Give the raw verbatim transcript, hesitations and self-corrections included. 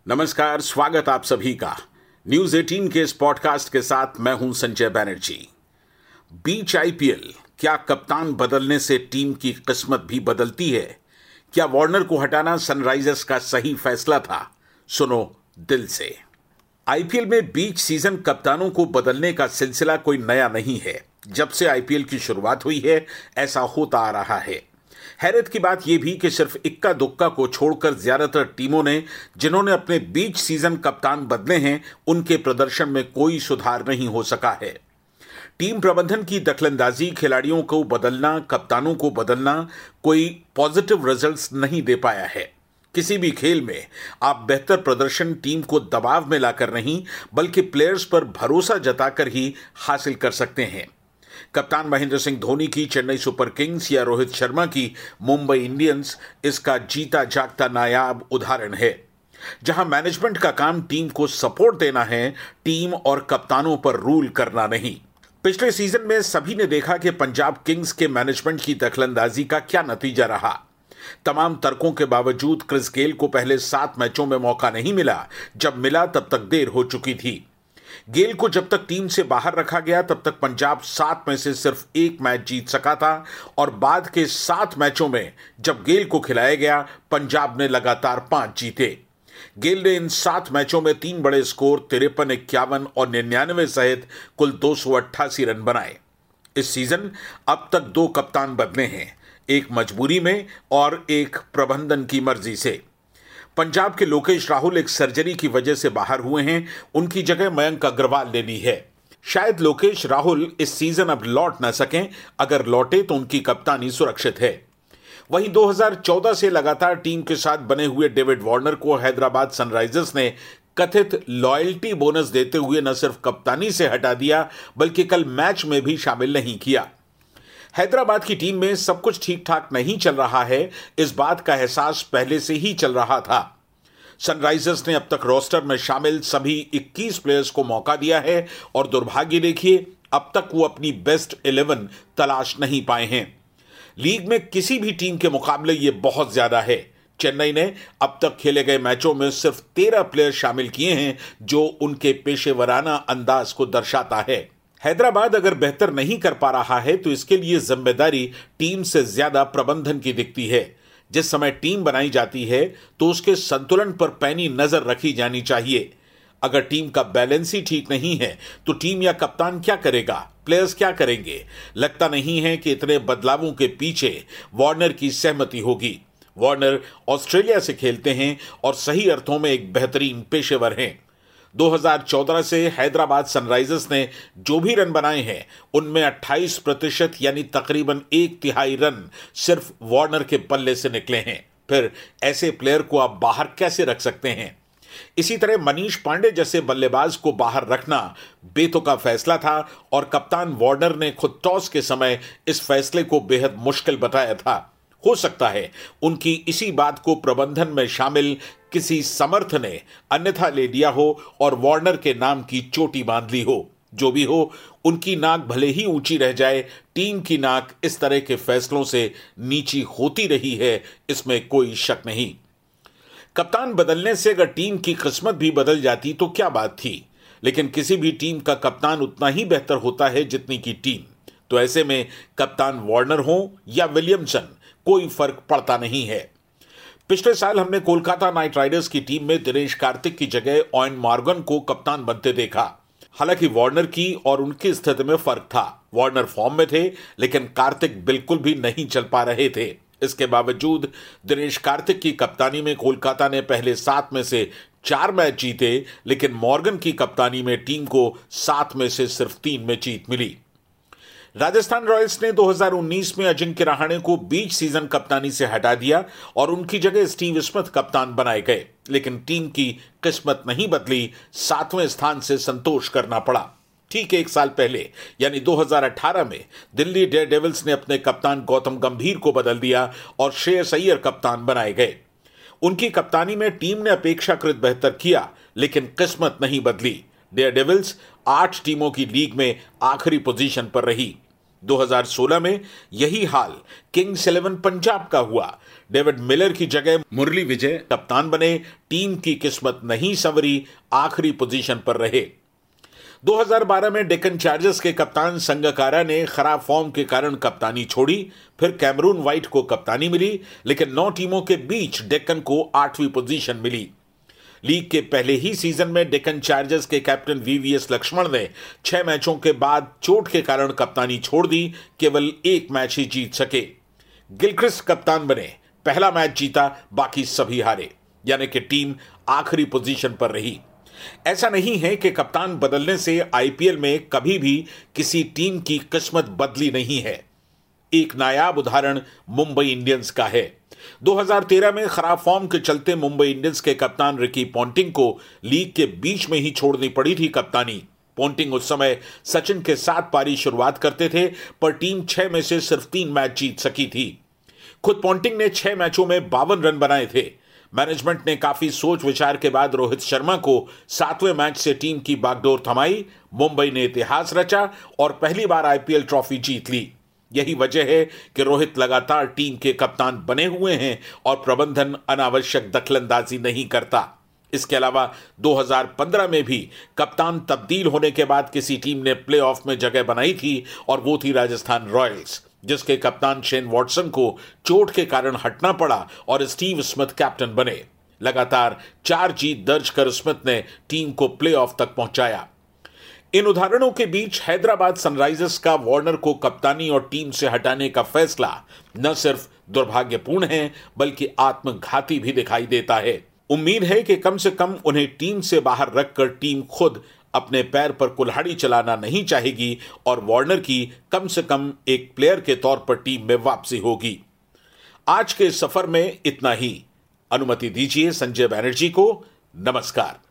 नमस्कार, स्वागत आप सभी का न्यूज अठारह के इस पॉडकास्ट के साथ। मैं हूं संजय बैनर्जी। बीच आईपीएल, क्या कप्तान बदलने से टीम की किस्मत भी बदलती है? क्या वार्नर को हटाना सनराइजर्स का सही फैसला था? सुनो दिल से। आईपीएल में बीच सीजन कप्तानों को बदलने का सिलसिला कोई नया नहीं है। जब से आईपीएल की शुरुआत हुई है ऐसा होता आ रहा है। हैरत की बात यह भी कि सिर्फ इक्का दुक्का को छोड़कर ज्यादातर टीमों ने जिन्होंने अपने बीच सीजन कप्तान बदले हैं उनके प्रदर्शन में कोई सुधार नहीं हो सका है। टीम प्रबंधन की दखलंदाजी, खिलाड़ियों को बदलना, कप्तानों को बदलना कोई पॉजिटिव रिजल्ट्स नहीं दे पाया है। किसी भी खेल में आप बेहतर प्रदर्शन टीम को दबाव में लाकर नहीं बल्कि प्लेयर्स पर भरोसा जताकर ही हासिल कर सकते हैं। कप्तान महेंद्र सिंह धोनी की चेन्नई सुपर किंग्स या रोहित शर्मा की मुंबई इंडियंस इसका जीता जागता नायाब उदाहरण है, जहां मैनेजमेंट का काम टीम को सपोर्ट देना है, टीम और कप्तानों पर रूल करना नहीं। पिछले सीजन में सभी ने देखा कि पंजाब किंग्स के मैनेजमेंट की दखलंदाजी का क्या नतीजा रहा। तमाम तर्कों के बावजूद क्रिस गेल को पहले सात मैचों में मौका नहीं मिला, जब मिला तब तक देर हो चुकी थी। गेल को जब तक टीम से बाहर रखा गया तब तक पंजाब सात में से सिर्फ एक मैच जीत सका था और बाद के सात मैचों में जब गेल को खिलाया गया पंजाब ने लगातार पांच जीते। गेल ने इन सात मैचों में तीन बड़े स्कोर तिरपन, इक्यावन और निन्यानवे सहित कुल दो सौ अट्ठासी रन बनाए। इस सीजन अब तक दो कप्तान बदले हैं, एक मजबूरी में और एक प्रबंधन की मर्जी से। पंजाब के लोकेश राहुल एक सर्जरी की वजह से बाहर हुए हैं, उनकी जगह मयंक अग्रवाल ने ली है। शायद लोकेश राहुल इस सीजन अब लौट न सकें, अगर लौटे तो उनकी कप्तानी सुरक्षित है। वहीं दो हज़ार चौदह से लगातार टीम के साथ बने हुए डेविड वार्नर को हैदराबाद सनराइजर्स ने कथित लॉयल्टी बोनस देते हुए न सिर्फ कप्तानी से हटा दिया बल्कि कल मैच में भी शामिल नहीं किया। हैदराबाद की टीम में सब कुछ ठीक ठाक नहीं चल रहा है, इस बात का एहसास पहले से ही चल रहा था। सनराइजर्स ने अब तक रोस्टर में शामिल सभी इक्कीस प्लेयर्स को मौका दिया है और दुर्भाग्य देखिए, अब तक वो अपनी बेस्ट इलेवन तलाश नहीं पाए हैं। लीग में किसी भी टीम के मुकाबले ये बहुत ज्यादा है। चेन्नई ने अब तक खेले गए मैचों में सिर्फ तेरह प्लेयर शामिल किए हैं, जो उनके पेशेवराना अंदाज को दर्शाता है। हैदराबाद अगर बेहतर नहीं कर पा रहा है तो इसके लिए जिम्मेदारी टीम से ज्यादा प्रबंधन की दिखती है। जिस समय टीम बनाई जाती है तो उसके संतुलन पर पैनी नजर रखी जानी चाहिए। अगर टीम का बैलेंस ही ठीक नहीं है तो टीम या कप्तान क्या करेगा, प्लेयर्स क्या करेंगे? लगता नहीं है कि इतने बदलावों के पीछे वार्नर की सहमति होगी। वार्नर ऑस्ट्रेलिया से खेलते हैं और सही अर्थों में एक बेहतरीन पेशेवर हैं। दो हज़ार चौदह से हैदराबाद सनराइजर्स ने जो भी रन बनाए हैं उनमें अट्ठाईस प्रतिशत यानी तकरीबन एक तिहाई रन सिर्फ वार्नर के पल्ले से निकले हैं। फिर ऐसे प्लेयर को आप बाहर कैसे रख सकते हैं? इसी तरह मनीष पांडे जैसे बल्लेबाज को बाहर रखना बेतुका फैसला था और कप्तान वार्नर ने खुद टॉस के समय इस फैसले को बेहद मुश्किल बताया था। हो सकता है उनकी इसी बात को प्रबंधन में शामिल किसी समर्थ ने अन्यथा ले लिया हो और वार्नर के नाम की चोटी बांध ली हो। जो भी हो, उनकी नाक भले ही ऊंची रह जाए, टीम की नाक इस तरह के फैसलों से नीची होती रही है, इसमें कोई शक नहीं। कप्तान बदलने से अगर टीम की किस्मत भी बदल जाती तो क्या बात थी, लेकिन किसी भी टीम का कप्तान उतना ही बेहतर होता है जितनी की टीम। तो ऐसे में कप्तान वार्नर हो या विलियमसन, कोई फर्क पड़ता नहीं है। पिछले साल हमने कोलकाता नाइट राइडर्स की टीम में दिनेश कार्तिक की जगह ओवेन मॉर्गन को कप्तान बनते देखा। हालांकि वार्नर की और उनकी स्थिति में फर्क था। वार्नर फॉर्म में थे लेकिन कार्तिक बिल्कुल भी नहीं चल पा रहे थे। इसके बावजूद दिनेश कार्तिक की कप्तानी में कोलकाता ने पहले सात में से चार मैच जीते, लेकिन मॉर्गन की कप्तानी में टीम को सात में से सिर्फ तीन में जीत मिली। राजस्थान रॉयल्स ने दो हज़ार उन्नीस में अजिंक्य रहाणे को बीच सीजन कप्तानी से हटा दिया और उनकी जगह स्टीव स्मिथ कप्तान बनाए गए, लेकिन टीम की किस्मत नहीं बदली, सातवें स्थान से संतोष करना पड़ा। ठीक एक साल पहले यानी दो हज़ार अठारह में दिल्ली डेयरडेविल्स ने अपने कप्तान गौतम गंभीर को बदल दिया और श्रेयस अय्यर कप्तान बनाए गए। उनकी कप्तानी में टीम ने अपेक्षाकृत बेहतर किया, लेकिन किस्मत नहीं बदली। डेयरडेविल्स आठ टीमों की लीग में आखिरी पोजीशन पर रही। दो हज़ार सोलह में यही हाल किंग्स इलेवन पंजाब का हुआ। डेविड मिलर की जगह मुरली विजय कप्तान बने, टीम की किस्मत नहीं संवरी, आखिरी पोजीशन पर रहे। दो हज़ार बारह में डेक्कन चार्जर्स के कप्तान संगकारा ने खराब फॉर्म के कारण कप्तानी छोड़ी, फिर कैमरून व्हाइट को कप्तानी मिली, लेकिन नौ टीमों के बीच डेक्कन को आठवीं पोजीशन मिली। लीग के पहले ही सीजन में डेक्कन चार्जर्स के कैप्टन वीवीएस लक्ष्मण ने छह मैचों के बाद चोट के कारण कप्तानी छोड़ दी, केवल एक मैच ही जीत सके। गिलक्रिस्ट कप्तान बने, पहला मैच जीता, बाकी सभी हारे, यानी कि टीम आखिरी पोजीशन पर रही। ऐसा नहीं है कि कप्तान बदलने से आईपीएल में कभी भी किसी टीम की किस्मत बदली नहीं है। एक नायाब उदाहरण मुंबई इंडियंस का है। दो हज़ार तेरह में खराब फॉर्म के चलते मुंबई इंडियंस के कप्तान रिकी पॉन्टिंग को लीग के बीच में ही छोड़नी पड़ी थी कप्तानी। पॉन्टिंग उस समय सचिन के साथ पारी शुरुआत करते थे, पर टीम छह में से सिर्फ तीन मैच जीत सकी थी। खुद पॉन्टिंग ने छह मैचों में बावन रन बनाए थे। मैनेजमेंट ने काफी सोच विचार के बाद रोहित शर्मा को सातवें मैच से टीम की बागडोर थमाई। मुंबई ने इतिहास रचा और पहली बार आईपीएल ट्रॉफी जीत ली। यही वजह है कि रोहित लगातार टीम के कप्तान बने हुए हैं और प्रबंधन अनावश्यक दखलंदाजी नहीं करता। इसके अलावा दो हज़ार पंद्रह में भी कप्तान तब्दील होने के बाद किसी टीम ने प्लेऑफ में जगह बनाई थी और वो थी राजस्थान रॉयल्स, जिसके कप्तान शेन वॉटसन को चोट के कारण हटना पड़ा और स्टीव स्मिथ कैप्टन बने। लगातार चार जीत दर्ज कर स्मिथ ने टीम को प्लेऑफ तक पहुंचाया। इन उदाहरणों के बीच हैदराबाद सनराइजर्स का वार्नर को कप्तानी और टीम से हटाने का फैसला न सिर्फ दुर्भाग्यपूर्ण है, बल्कि आत्मघाती भी दिखाई देता है। उम्मीद है कि कम से कम उन्हें टीम से बाहर रखकर टीम खुद अपने पैर पर कुल्हाड़ी चलाना नहीं चाहेगी और वार्नर की कम से कम एक प्लेयर के तौर पर टीम में वापसी होगी। आज के सफर में इतना ही। अनुमति दीजिए संजय बैनर्जी को। नमस्कार।